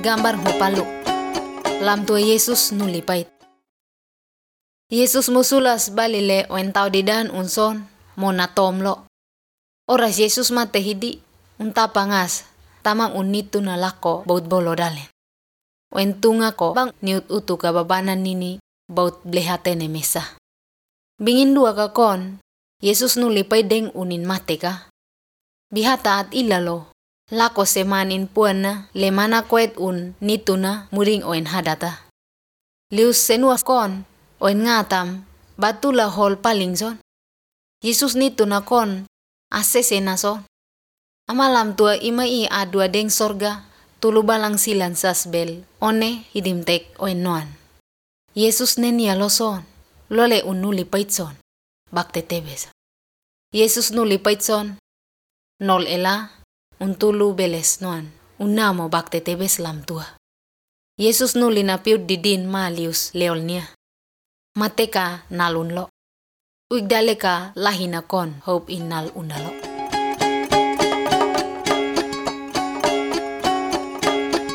gambar hupalu. Lam tua Yesus nulipait. Yesus musulas balile oen tau didan unson mona tomlo. Oras Yesus mate hidi unta pangas tamang unitu na lako baut bolo dalen. Oen tunga ko bang niut utu ka babanan nini baut blehatene mesa. Bingin dua ka kon, Yesus nulipay deng unin mate ka. Bihata at ilalo, lako semanin puan na lemana kwet un nitu na muring oen hadata. Lius senuas kon, oen ngatam, batula hol palingson. Yesus nitu na kon, asese na son. Amalam tua imai adua deng sorga, tulu balang silan sasbel, one hidimtek oen noan. Yesus nenia lo son. Lole un nulipait son, bakte tebes. Yesus nulipait son, nol ela, un tulu beles noan, un namo bakte tebes lam tua. Yesus nulina piut didin malius leolnia. Mateka nalun lo. Uigdaleka lahina kon, hope in nal undalo.